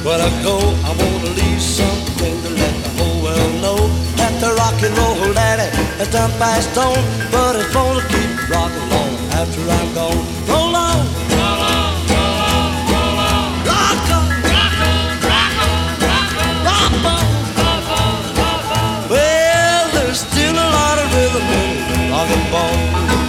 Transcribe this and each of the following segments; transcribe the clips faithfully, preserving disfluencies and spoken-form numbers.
When I go, I want to leave something to let the whole world know that the rock and roll daddy has done passed on, but it's gonna keep rocking long after I'm gone. Roll on, roll on, roll on, roll on, rock on, rock on, rock on, rock on, rock on, rock on, rock on. Well, there's still a lot of rhythm in it, rock and roll.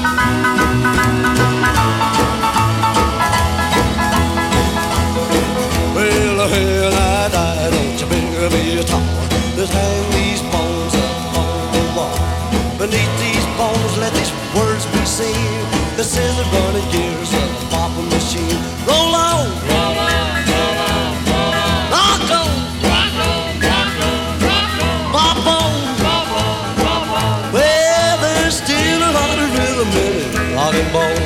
Well, when I die, don't you bury me a tower. Just hang these bones up on the wall. Beneath these bones, let these words be seen. This is the running gears of a popping machine. Roll on, roll on, roll on, roll on. Rock on, rock on, rock on, rock on. Pop on, pop on, pop on. Well, there's still a lot of rhythm in it, rock and roll.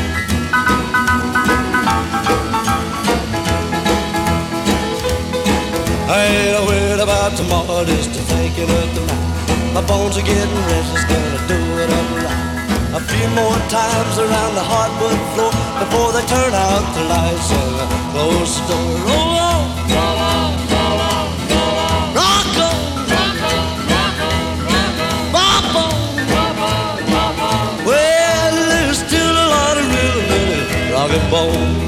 I ain't worried about tomorrow, just thinking of tonight. My bones are getting restless, gonna do it up right. A few more times around the hardwood floor before they turn out the lights and close the door. Roll on, roll on, roll on, roll on. Rock on, rock on, rock on, rock on. Bop on, bop on, bop on. Well, there's still a lot of rhythm in it, rock and roll.